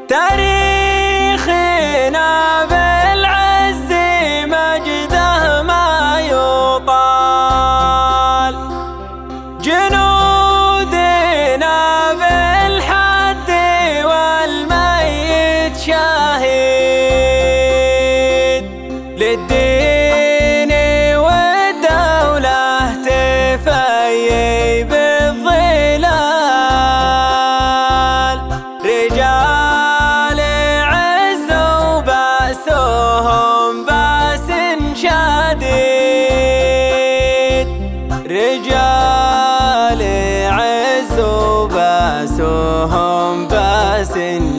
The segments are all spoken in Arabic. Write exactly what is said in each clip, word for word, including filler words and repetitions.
تاريخنا بالعز مجده ما يطال، جنودنا بالحد والميت شهيد، للدين والدولة تفيي بالظلال، رجال عز وبأسهم بأس شديد، رجال عز وبأسهم بأس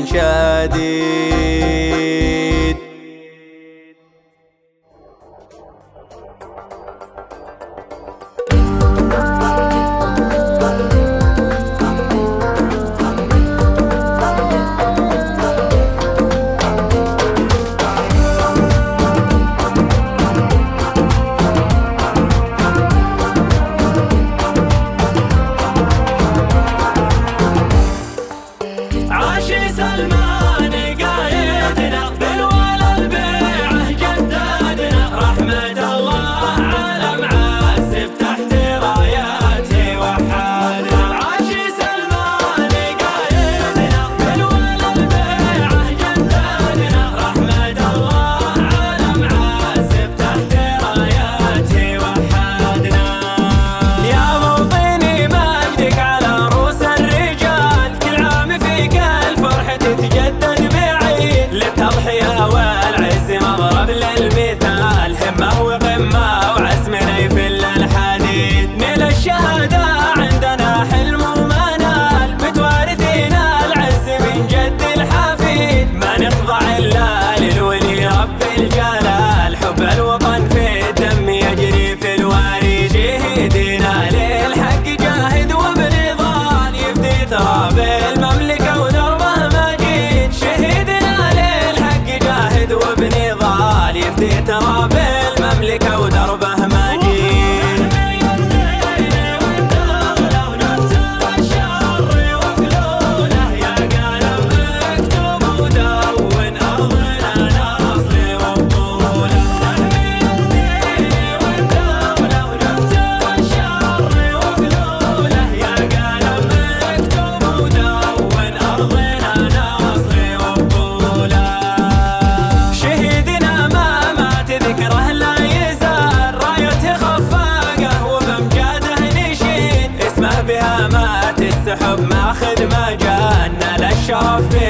شديد. سلمان قايدنا بالولا البيعه جدادنا، رحمة الله على معزب تحت راياته وحالنا. عاشي سلمان قايدنا بالولا البيعه جدادنا، رحمة الله على معزب تحت راياته وحالنا. يا موطني مجدك على رؤوس الرجال، كل عام فيك تتجدد بعيد، للتضحية والعز مضرب للمثال، همة وقمة وعزمنا يفل الحديد، نيل الشهادة عندنا حلم ومنال، متوارثين العز من جد الحفيد، ما نخضع إلا للولي رب الجلال، حب الوطن في الدم يجري في الوريد، شهيدنا للحق جاهد وبنضال، يفدي تراب المملكة وبنضال، يفدي تراب المملكة ودربه مجيد. والدولة ونبتل الشر وفلوله، يا قلم اكتب ودون أرضنا نصر وبطولة. والدولة ونبتل الشر وفلوله، يا قلم اكتب ودون أرضنا نصر وبطولة. ذكره لا يزال، رايته خفاقه وبامجاده نشيد، اسمه بها مات السحب ماخذ مجالنا للشرف.